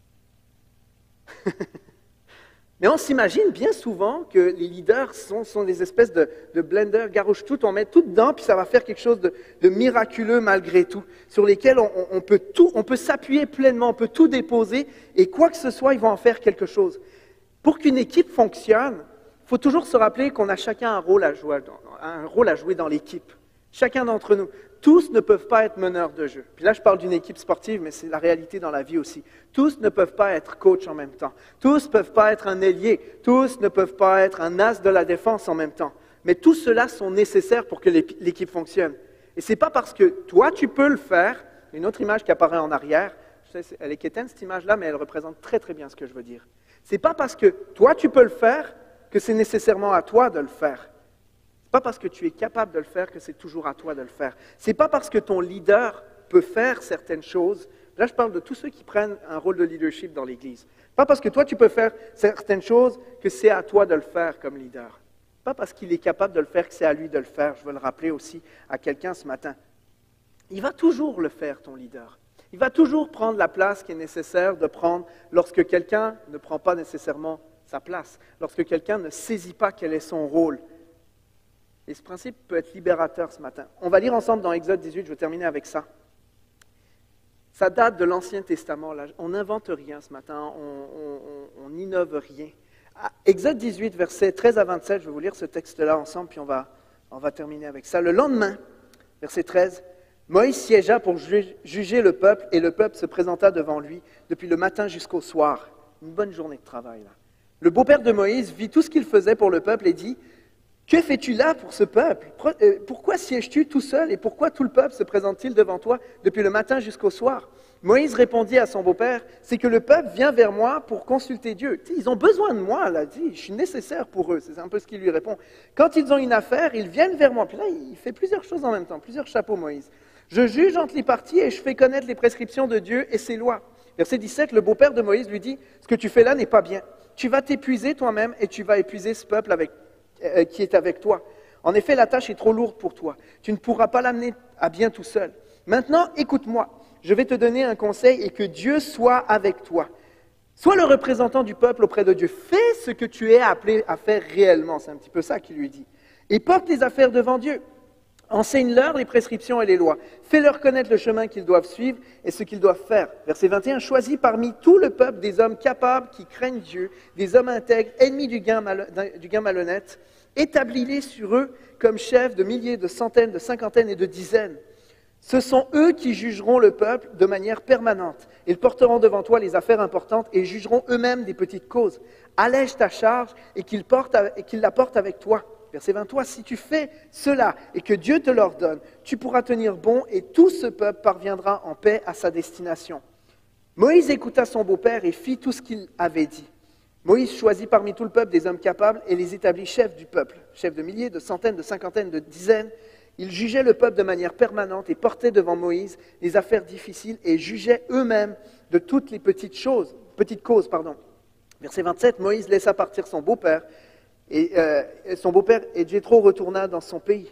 A: Mais on s'imagine bien souvent que les leaders sont des espèces de blenders, garoche tout, on met tout dedans, puis ça va faire quelque chose de miraculeux malgré tout, sur lesquels on peut s'appuyer pleinement, on peut tout déposer, et quoi que ce soit, ils vont en faire quelque chose. Pour qu'une équipe fonctionne, il faut toujours se rappeler qu'on a chacun un rôle à jouer dans l'équipe. Chacun d'entre nous. Tous ne peuvent pas être meneurs de jeu. Puis là, je parle d'une équipe sportive, mais c'est la réalité dans la vie aussi. Tous ne peuvent pas être coach en même temps. Tous ne peuvent pas être un ailier. Tous ne peuvent pas être un as de la défense en même temps. Mais tout cela sont nécessaires pour que l'équipe fonctionne. Et ce n'est pas parce que toi, tu peux le faire. Une autre image qui apparaît en arrière, je sais, elle est quétaine cette image-là, mais elle représente très très bien ce que je veux dire. Ce n'est pas parce que toi, tu peux le faire que c'est nécessairement à toi de le faire. Ce n'est pas parce que tu es capable de le faire que c'est toujours à toi de le faire. Ce n'est pas parce que ton leader peut faire certaines choses. Là, je parle de tous ceux qui prennent un rôle de leadership dans l'Église. Pas parce que toi, tu peux faire certaines choses que c'est à toi de le faire comme leader. Pas parce qu'il est capable de le faire que c'est à lui de le faire. Je veux le rappeler aussi à quelqu'un ce matin. Il va toujours le faire, ton leader. Il va toujours prendre la place qui est nécessaire de prendre lorsque quelqu'un ne prend pas nécessairement sa place, lorsque quelqu'un ne saisit pas quel est son rôle. Et ce principe peut être libérateur ce matin. On va lire ensemble dans Exode 18, je vais terminer avec ça. Ça date de l'Ancien Testament. Là. On n'invente rien ce matin, on n'innove rien. Exode 18, versets 13 à 27, je vais vous lire ce texte-là ensemble, puis on va terminer avec ça. Le lendemain, verset 13, Moïse siégea pour juger le peuple, et le peuple se présenta devant lui depuis le matin jusqu'au soir. Une bonne journée de travail, là. Le beau-père de Moïse vit tout ce qu'il faisait pour le peuple et dit, « Que fais-tu là pour ce peuple? Pourquoi sièges-tu tout seul et pourquoi tout le peuple se présente-t-il devant toi depuis le matin jusqu'au soir ?» Moïse répondit à son beau-père, « C'est que le peuple vient vers moi pour consulter Dieu. » Ils ont besoin de moi, là, dit, je suis nécessaire pour eux. C'est un peu ce qu'il lui répond. Quand ils ont une affaire, ils viennent vers moi. Puis là, il fait plusieurs choses en même temps, plusieurs chapeaux, Moïse. Je juge entre les parties et je fais connaître les prescriptions de Dieu et ses lois. Verset 17, le beau-père de Moïse lui dit, « Ce que tu fais là n'est pas bien. Tu vas t'épuiser toi-même et tu vas épuiser ce peuple qui est avec toi. En effet, la tâche est trop lourde pour toi. Tu ne pourras pas l'amener à bien tout seul. Maintenant, écoute-moi. Je vais te donner un conseil et que Dieu soit avec toi. Sois le représentant du peuple auprès de Dieu. Fais ce que tu es appelé à faire réellement. » C'est un petit peu ça qu'il lui dit. « Et porte les affaires devant Dieu. Enseigne-leur les prescriptions et les lois. Fais-leur connaître le chemin qu'ils doivent suivre et ce qu'ils doivent faire. » Verset 21, « Choisis parmi tout le peuple des hommes capables qui craignent Dieu, des hommes intègres, ennemis du gain malhonnête. Établis-les sur eux comme chefs de milliers, de centaines, de cinquantaines et de dizaines. Ce sont eux qui jugeront le peuple de manière permanente. Ils porteront devant toi les affaires importantes et jugeront eux-mêmes des petites causes. Allège ta charge et qu'ils la portent avec toi. » Verset 23, « Si tu fais cela et que Dieu te l'ordonne, tu pourras tenir bon et tout ce peuple parviendra en paix à sa destination. » Moïse écouta son beau-père et fit tout ce qu'il avait dit. Moïse choisit parmi tout le peuple des hommes capables et les établit chefs du peuple, chefs de milliers, de centaines, de cinquantaines, de dizaines. Ils jugeaient le peuple de manière permanente et portaient devant Moïse les affaires difficiles et jugeaient eux-mêmes de toutes les petites causes. Verset 27, Moïse laissa partir son beau-père et Jéthro retourna dans son pays.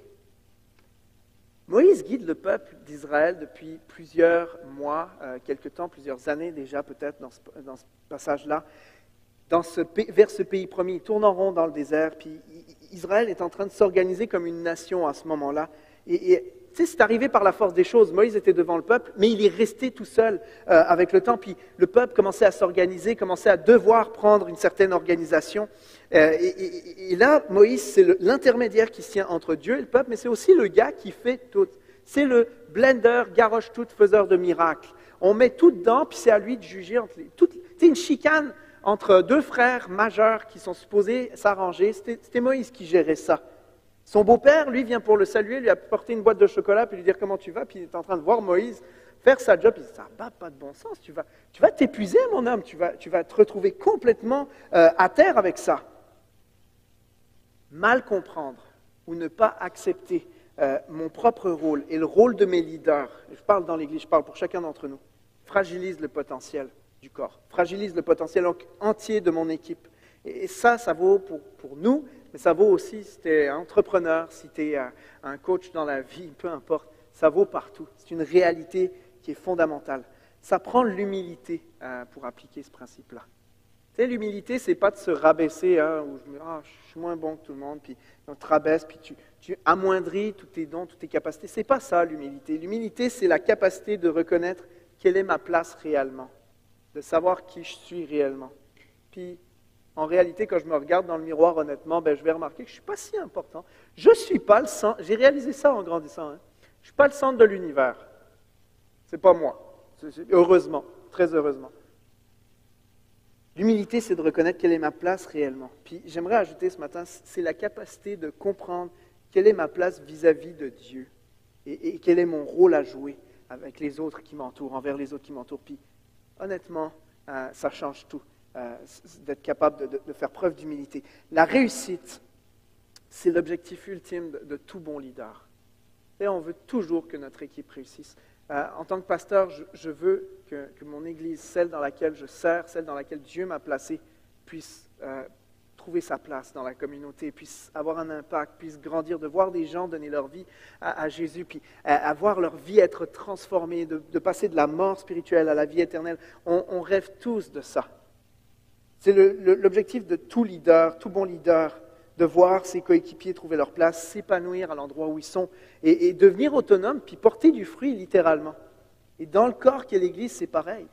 A: Moïse guide le peuple d'Israël depuis plusieurs mois, quelque temps, plusieurs années déjà peut-être dans ce passage-là, vers ce pays promis. Ils tournent en rond dans le désert, puis Israël est en train de s'organiser comme une nation à ce moment-là. Et tu sais, c'est arrivé par la force des choses. Moïse était devant le peuple, mais il est resté tout seul avec le temps. Puis le peuple commençait à s'organiser, commençait à devoir prendre une certaine organisation. Et là, Moïse, c'est l'intermédiaire qui se tient entre Dieu et le peuple, mais c'est aussi le gars qui fait tout. C'est le blender, garoche-tout, faiseur de miracles. On met tout dedans, puis c'est à lui de juger entre les... C'est une chicane entre deux frères majeurs qui sont supposés s'arranger. C'était Moïse qui gérait ça. Son beau-père, lui, vient pour le saluer, lui apporter une boîte de chocolat, puis lui dire comment tu vas, puis il est en train de voir Moïse faire sa job. Il dit, ça n'a pas de bon sens, tu vas t'épuiser, mon homme, tu vas te retrouver complètement à terre avec ça. Mal comprendre ou ne pas accepter mon propre rôle et le rôle de mes leaders, je parle dans l'Église, je parle pour chacun d'entre nous, fragilise le potentiel du corps, fragilise le potentiel entier de mon équipe. Et ça vaut pour nous, mais ça vaut aussi si tu es entrepreneur, si tu es un coach dans la vie, peu importe, ça vaut partout. C'est une réalité qui est fondamentale. Ça prend l'humilité pour appliquer ce principe-là. Tu sais, l'humilité, c'est pas de se rabaisser, où je suis moins bon que tout le monde, puis on te rabaisse, puis tu amoindris tous tes dons, toutes tes capacités. C'est pas ça, l'humilité. L'humilité, c'est la capacité de reconnaître quelle est ma place réellement, de savoir qui je suis réellement. Puis, en réalité, quand je me regarde dans le miroir, honnêtement, je vais remarquer que je ne suis pas si important. Je ne suis pas le centre. J'ai réalisé ça en grandissant. Je ne suis pas le centre de l'univers. Ce n'est pas moi. Heureusement, très heureusement. L'humilité, c'est de reconnaître quelle est ma place réellement. Puis j'aimerais ajouter ce matin, c'est la capacité de comprendre quelle est ma place vis-à-vis de Dieu et quel est mon rôle à jouer avec les autres qui m'entourent, envers les autres qui m'entourent. Puis honnêtement, ça change tout. D'être capable de faire preuve d'humilité. La réussite, c'est l'objectif ultime de tout bon leader. Et on veut toujours que notre équipe réussisse. En tant que pasteur, je veux que mon Église, celle dans laquelle je sers, celle dans laquelle Dieu m'a placé, puisse trouver sa place dans la communauté, puisse avoir un impact, puisse grandir, de voir des gens donner leur vie à Jésus, puis à voir leur vie être transformée, de passer de la mort spirituelle à la vie éternelle. On rêve tous de ça. C'est l'objectif de tout leader, tout bon leader, de voir ses coéquipiers trouver leur place, s'épanouir à l'endroit où ils sont et devenir autonome, puis porter du fruit littéralement. Et dans le corps qu'est l'Église, c'est pareil.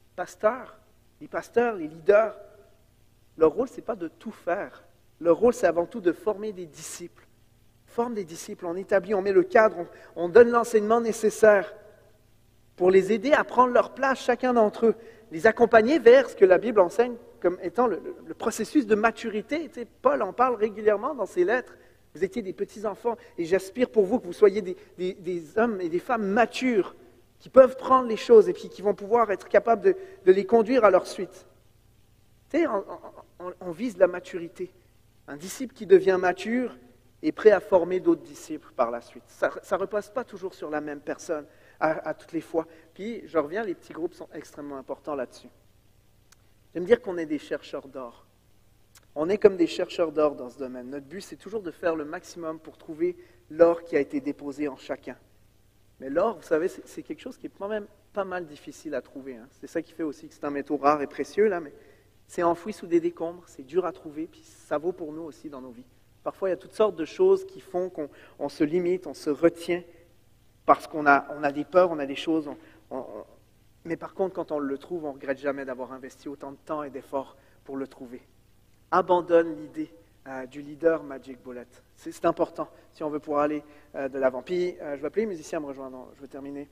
A: Les pasteurs, les leaders, leur rôle, ce n'est pas de tout faire. Leur rôle, c'est avant tout de former des disciples. Forme des disciples, on établit, on met le cadre, on donne l'enseignement nécessaire pour les aider à prendre leur place, chacun d'entre eux, les accompagner vers ce que la Bible enseigne comme étant le processus de maturité. Tu sais, Paul en parle régulièrement dans ses lettres. Vous étiez des petits-enfants et j'aspire pour vous que vous soyez des hommes et des femmes matures qui peuvent prendre les choses et puis qui vont pouvoir être capables de les conduire à leur suite. Tu sais, on vise la maturité. Un disciple qui devient mature est prêt à former d'autres disciples par la suite. Ça ne repose pas toujours sur la même personne à toutes les fois. Puis, je reviens, les petits groupes sont extrêmement importants là-dessus. J'aime dire qu'on est des chercheurs d'or. On est comme des chercheurs d'or dans ce domaine. Notre but, c'est toujours de faire le maximum pour trouver l'or qui a été déposé en chacun. Mais l'or, vous savez, c'est quelque chose qui est quand même pas mal difficile à trouver. C'est ça qui fait aussi que c'est un métaux rare et précieux, là, mais c'est enfoui sous des décombres, c'est dur à trouver, puis ça vaut pour nous aussi dans nos vies. Parfois, il y a toutes sortes de choses qui font qu'on se limite, on se retient, parce qu'on a des peurs, on a des choses. Mais par contre, quand on le trouve, on ne regrette jamais d'avoir investi autant de temps et d'efforts pour le trouver. Abandonne l'idée du leader Magic Bullet. C'est important si on veut pouvoir aller de l'avant. Puis, je vais appeler les musiciens à me rejoindre. Je vais terminer.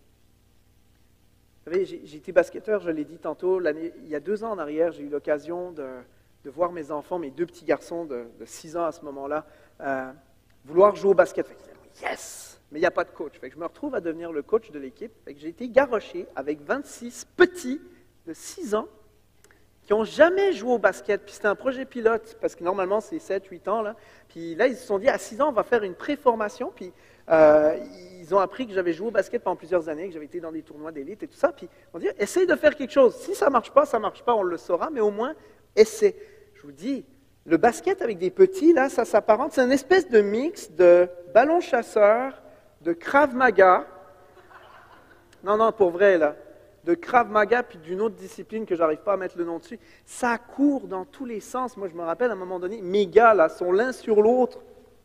A: Vous savez, j'ai été basketteur, je l'ai dit tantôt. Il y a 2 ans en arrière, j'ai eu l'occasion de voir mes enfants, mes 2 petits garçons de 6 ans à ce moment-là, vouloir jouer au basket. Yes! Mais il n'y a pas de coach. Fait que je me retrouve à devenir le coach de l'équipe. Fait que j'ai été garroché avec 26 petits de 6 ans qui n'ont jamais joué au basket. Puis c'était un projet pilote, parce que normalement c'est 7-8 ans. Là. Puis là, ils se sont dit, à 6 ans, on va faire une préformation. Puis ils ont appris que j'avais joué au basket pendant plusieurs années, que j'avais été dans des tournois d'élite et tout ça. Puis on dit, essaye de faire quelque chose. Si ça ne marche pas, on le saura, mais au moins, essaie. Je vous dis, le basket avec des petits, là, ça s'apparente. C'est une espèce de mix de ballon chasseur, de Krav Maga, non, pour vrai, là, de Krav Maga, puis d'une autre discipline que je n'arrive pas à mettre le nom dessus. Ça court dans tous les sens. Moi, je me rappelle, à un moment donné, mes gars, là, sont l'un sur l'autre.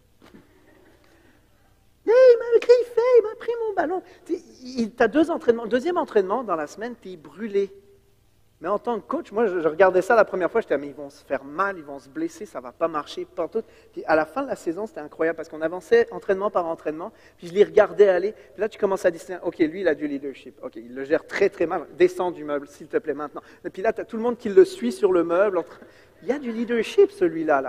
A: Hey, il m'a griffé, il m'a pris mon ballon. Tu as 2 entraînements. Deuxième entraînement, dans la semaine, tu es brûlé. Mais en tant que coach, moi, je regardais ça la première fois, j'étais, mais ils vont se faire mal, ils vont se blesser, ça ne va pas marcher, pantoute. Puis à la fin de la saison, c'était incroyable, parce qu'on avançait entraînement par entraînement, puis je les regardais aller, puis là, tu commences à distinguer, OK, lui, il a du leadership, OK, il le gère très, très mal, descends du meuble, s'il te plaît, maintenant. Et puis là, tu as tout le monde qui le suit sur le meuble, il y a du leadership, celui-là, là.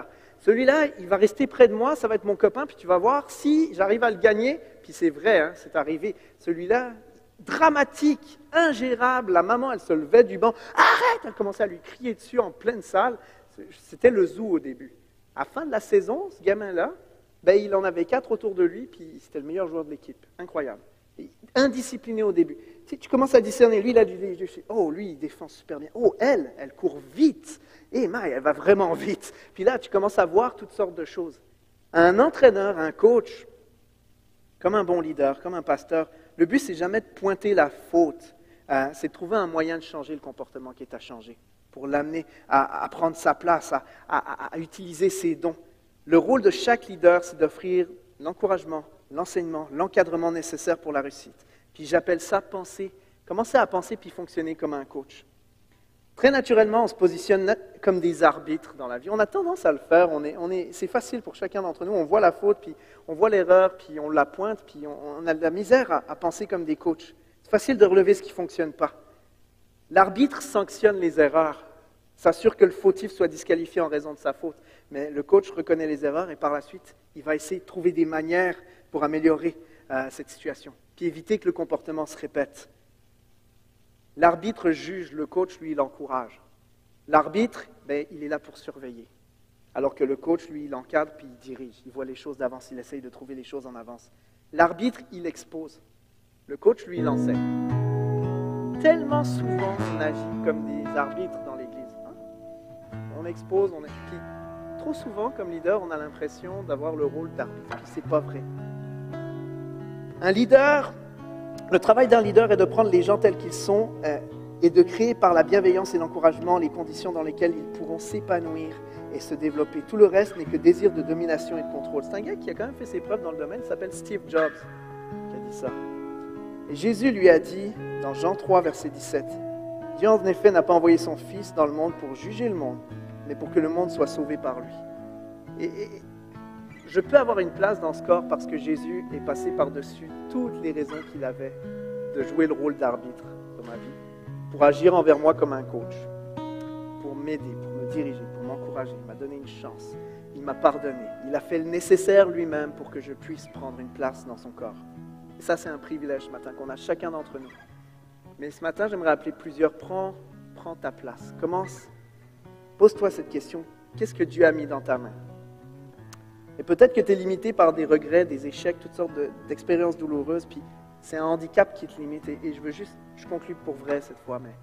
A: Celui-là, il va rester près de moi, ça va être mon copain, puis tu vas voir si j'arrive à le gagner. Puis c'est vrai, hein, c'est arrivé. Celui-là, dramatique, ingérable. La maman, elle se levait du banc. Arrête! Elle commençait à lui crier dessus en pleine salle. C'était le zoo au début. À la fin de la saison, ce gamin-là, ben, il en avait 4 autour de lui, puis c'était le meilleur joueur de l'équipe. Incroyable. Et indiscipliné au début. Tu commences à discerner, lui, il a du léger. Oh, lui, il défend super bien. Oh, elle court vite. Et elle va vraiment vite. Puis là, tu commences à voir toutes sortes de choses. Un entraîneur, un coach, comme un bon leader, comme un pasteur, le but, c'est jamais de pointer la faute. C'est de trouver un moyen de changer le comportement qui est à changer, pour l'amener à prendre sa place, à utiliser ses dons. Le rôle de chaque leader, c'est d'offrir l'encouragement, l'enseignement, l'encadrement nécessaire pour la réussite. Puis j'appelle ça penser, commencer à penser puis fonctionner comme un coach. Très naturellement, on se positionne comme des arbitres dans la vie. On a tendance à le faire, c'est facile pour chacun d'entre nous. On voit la faute, puis on voit l'erreur, puis on la pointe, puis on a de la misère à penser comme des coachs. C'est facile de relever ce qui ne fonctionne pas. L'arbitre sanctionne les erreurs, s'assure que le fautif soit disqualifié en raison de sa faute. Mais le coach reconnaît les erreurs et par la suite, il va essayer de trouver des manières pour améliorer cette situation, puis éviter que le comportement se répète. L'arbitre juge, le coach, lui, il encourage. L'arbitre, il est là pour surveiller. Alors que le coach, lui, il encadre puis il dirige. Il voit les choses d'avance, il essaye de trouver les choses en avance. L'arbitre, il expose. Le coach, lui, il enseigne. Tellement souvent, on agit comme des arbitres dans l'Église. Hein? On expose, puis trop souvent, comme leader, on a l'impression d'avoir le rôle d'arbitre. Puis c'est pas vrai. Un leader... Le travail d'un leader est de prendre les gens tels qu'ils sont et de créer par la bienveillance et l'encouragement les conditions dans lesquelles ils pourront s'épanouir et se développer. Tout le reste n'est que désir de domination et de contrôle. C'est un gars qui a quand même fait ses preuves dans le domaine, il s'appelle Steve Jobs, qui a dit ça. Et Jésus lui a dit, dans Jean 3, verset 17, « Dieu en effet n'a pas envoyé son Fils dans le monde pour juger le monde, mais pour que le monde soit sauvé par lui. » Et je peux avoir une place dans ce corps parce que Jésus est passé par-dessus toutes les raisons qu'il avait de jouer le rôle d'arbitre dans ma vie, pour agir envers moi comme un coach, pour m'aider, pour me diriger, pour m'encourager. Il m'a donné une chance, il m'a pardonné, il a fait le nécessaire lui-même pour que je puisse prendre une place dans son corps. Et ça, c'est un privilège ce matin qu'on a chacun d'entre nous. Mais ce matin, j'aimerais appeler plusieurs, prends ta place. Pose-toi cette question, qu'est-ce que Dieu a mis dans ta main? Et peut-être que tu es limité par des regrets, des échecs, toutes sortes d'expériences douloureuses, puis c'est un handicap qui te limite. Et je conclue pour vrai cette fois, mais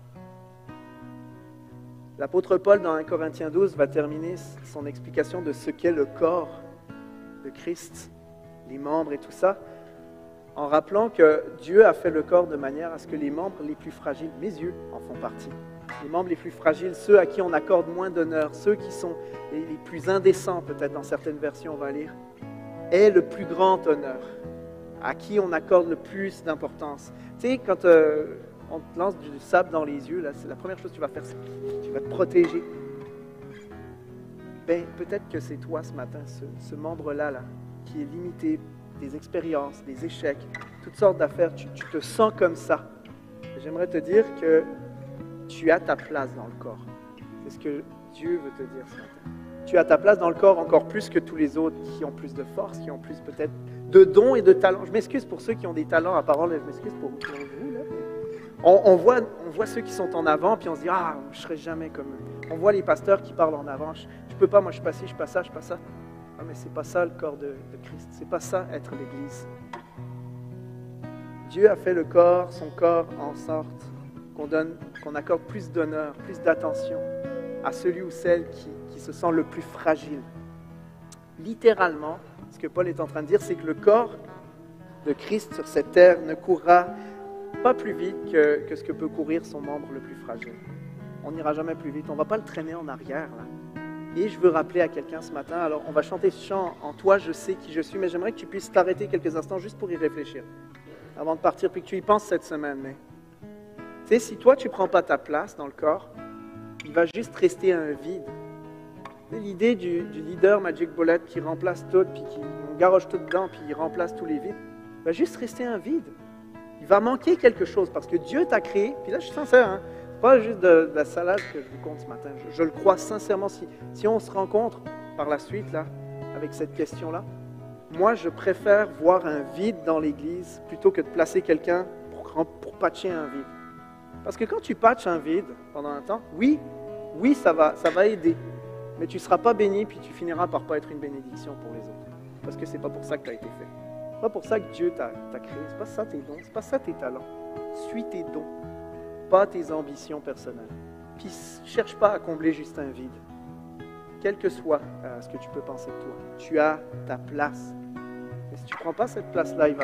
A: l'apôtre Paul, dans 1 Corinthiens 12, va terminer son explication de ce qu'est le corps de Christ, les membres et tout ça, en rappelant que Dieu a fait le corps de manière à ce que les membres les plus fragiles, mes yeux en font partie, les membres les plus fragiles, ceux à qui on accorde moins d'honneur, ceux qui sont les plus indécents, peut-être dans certaines versions, on va lire, aient le plus grand honneur, à qui on accorde le plus d'importance. Tu sais, quand on te lance du sable dans les yeux, là, c'est la première chose que tu vas faire, c'est que tu vas te protéger. Peut-être que c'est toi ce matin, ce membre-là, qui est limité, des expériences, des échecs, toutes sortes d'affaires, tu te sens comme ça. J'aimerais te dire que tu as ta place dans le corps. C'est ce que Dieu veut te dire ce matin. Tu as ta place dans le corps encore plus que tous les autres qui ont plus de force, qui ont plus peut-être de dons et de talents. Je m'excuse pour ceux qui ont des talents à parole, je m'excuse pour vous. Là. On voit ceux qui sont en avant, puis on se dit « Ah, je ne serai jamais comme eux ». On voit les pasteurs qui parlent en avant. Je ne peux pas, moi je ne suis pas ci, je ne suis pas ça, je ne suis pas ça. Ah, mais ce n'est pas ça le corps de Christ. Ce n'est pas ça être l'Église. Dieu a fait le corps, son corps, en sorte qu'on accorde plus d'honneur, plus d'attention à celui ou celle qui se sent le plus fragile. Littéralement, ce que Paul est en train de dire, c'est que le corps de Christ sur cette terre ne courra pas plus vite que ce que peut courir son membre le plus fragile. On n'ira jamais plus vite, on ne va pas le traîner en arrière. Là. Et je veux rappeler à quelqu'un ce matin, alors on va chanter ce chant « En toi je sais qui je suis », mais j'aimerais que tu puisses t'arrêter quelques instants juste pour y réfléchir, avant de partir, puis que tu y penses cette semaine. Mais tu sais, si toi tu ne prends pas ta place dans le corps, il va juste rester un vide. L'idée du leader Magic Bullet qui remplace tout, puis on garoche tout dedans, puis il remplace tous les vides, il va juste rester un vide. Il va manquer quelque chose, parce que Dieu t'a créé, puis là je suis sincère, hein, pas juste de la salade que je vous compte ce matin, je le crois sincèrement, si on se rencontre, par la suite, là, avec cette question-là. Moi, je préfère voir un vide dans l'Église plutôt que de placer quelqu'un pour patcher un vide. Parce que quand tu patches un vide pendant un temps, oui, ça va aider. Mais tu ne seras pas béni, puis tu finiras par ne pas être une bénédiction pour les autres. Parce que ce n'est pas pour ça que tu as été fait. Ce n'est pas pour ça que Dieu t'a créé. Ce n'est pas ça tes dons, ce n'est pas ça tes talents. Suis tes dons, pas tes ambitions personnelles. Puis ne cherche pas à combler juste un vide. Quel que soit ce que tu peux penser de toi, tu as ta place. Et si tu ne prends pas cette place-là, il va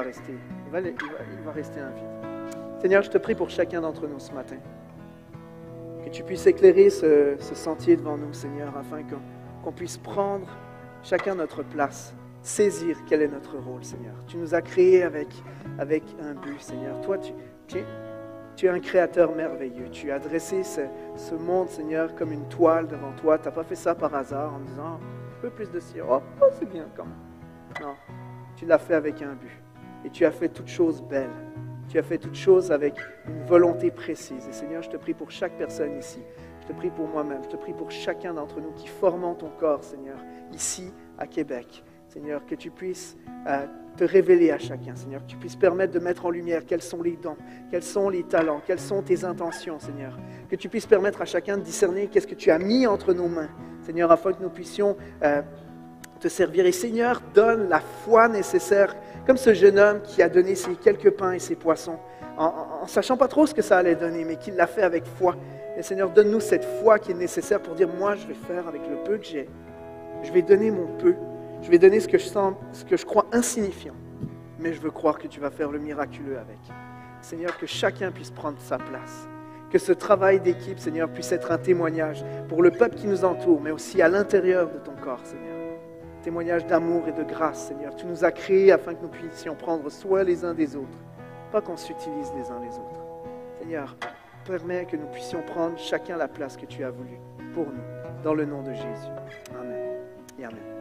A: rester un vide. Seigneur, je te prie pour chacun d'entre nous ce matin. Que tu puisses éclairer ce sentier devant nous, Seigneur, afin qu'on puisse prendre chacun notre place, saisir quel est notre rôle, Seigneur. Tu nous as créés avec un but, Seigneur. Toi, tu es un créateur merveilleux. Tu as dressé ce monde, Seigneur, comme une toile devant toi. Tu n'as pas fait ça par hasard en disant un peu plus de sirop, c'est bien quand même. Non, tu l'as fait avec un but. Et tu as fait toutes choses belles. Tu as fait toutes choses avec une volonté précise. Et Seigneur, je te prie pour chaque personne ici. Je te prie pour moi-même. Je te prie pour chacun d'entre nous qui formons ton corps, Seigneur, ici à Québec. Seigneur, que tu puisses te révéler à chacun, Seigneur. Que tu puisses permettre de mettre en lumière quels sont les dons, quels sont les talents, quelles sont tes intentions, Seigneur. Que tu puisses permettre à chacun de discerner qu'est-ce que tu as mis entre nos mains, Seigneur, afin que nous puissions te servir. Et Seigneur, donne la foi nécessaire, comme ce jeune homme qui a donné ses quelques pains et ses poissons, en sachant pas trop ce que ça allait donner, mais qui l'a fait avec foi. Et Seigneur, donne-nous cette foi qui est nécessaire pour dire, moi, je vais faire avec le peu que j'ai. Je vais donner mon peu. Je vais donner ce que je crois insignifiant. Mais je veux croire que tu vas faire le miraculeux avec. Seigneur, que chacun puisse prendre sa place. Que ce travail d'équipe, Seigneur, puisse être un témoignage pour le peuple qui nous entoure, mais aussi à l'intérieur de ton corps, Seigneur. Témoignage d'amour et de grâce, Seigneur. Tu nous as créés afin que nous puissions prendre soin les uns des autres, pas qu'on s'utilise les uns les autres. Seigneur, permets que nous puissions prendre chacun la place que tu as voulu pour nous, dans le nom de Jésus. Amen et amen.